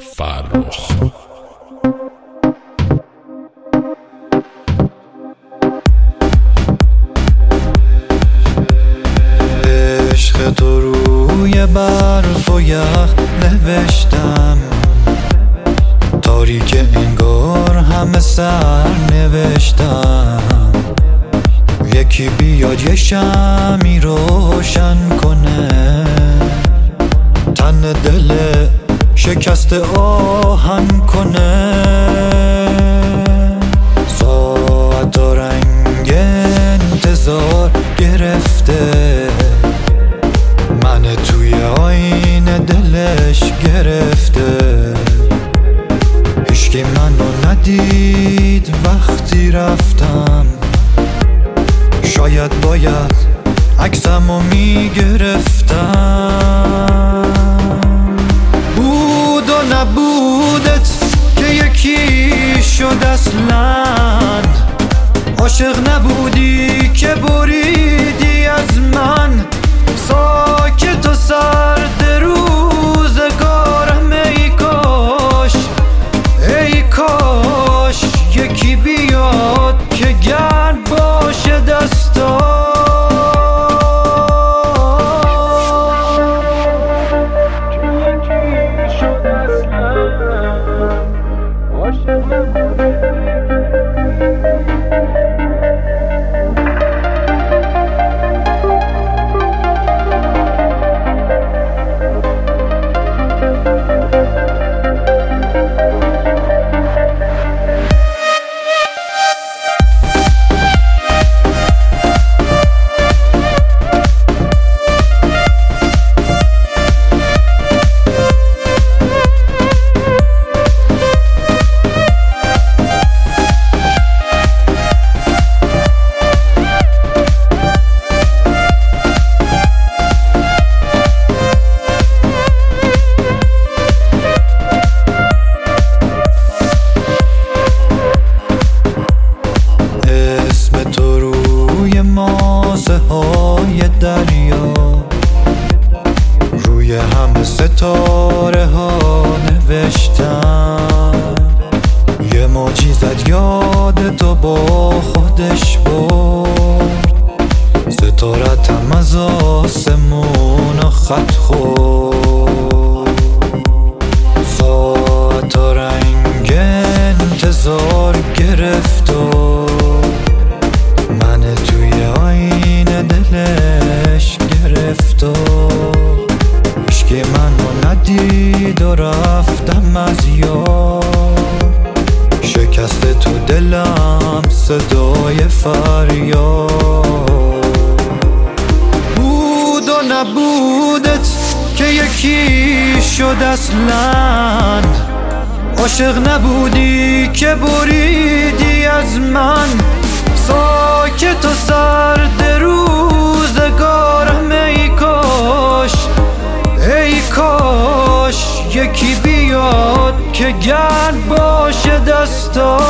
فرخ. عشق تو روی برف و یخ نوشتم، تاریک انگار همه سر نوشتم. یکی بیاد یه شمی روشن کنه، تن دل شکست آهن کنه. ساعت و رنگ انتظار گرفته، من توی آینه دلش گرفته. هیچکی منو ندید وقتی رفتم، شاید باید عکسمو میگرفتم. بود و نبودت که یکی شد اصلا، عاشق نبودی که بریدی از من. ساکت و سرد روزگارم، ای کاش ای کاش یکی بیاد که گرد باشه دستا. دریا روی همه ستاره ها نوشتم. یه موجی زد یاد تو با خودش برد، ستارتم از آسمون خط خورد. ساعت و رنگ انتظار گرفت و من توی آینه دلش گرفت و عشقی منو ندید و رفتم از یاد. شکست تو دلم صدای فریاد. بود و نبودت که یکی شد اصلا، عاشق نبودی که بریدی از من. ساکت و سرد روزگارم، ای کاش ای کاش یکی بیاد که گرد باشه دستا.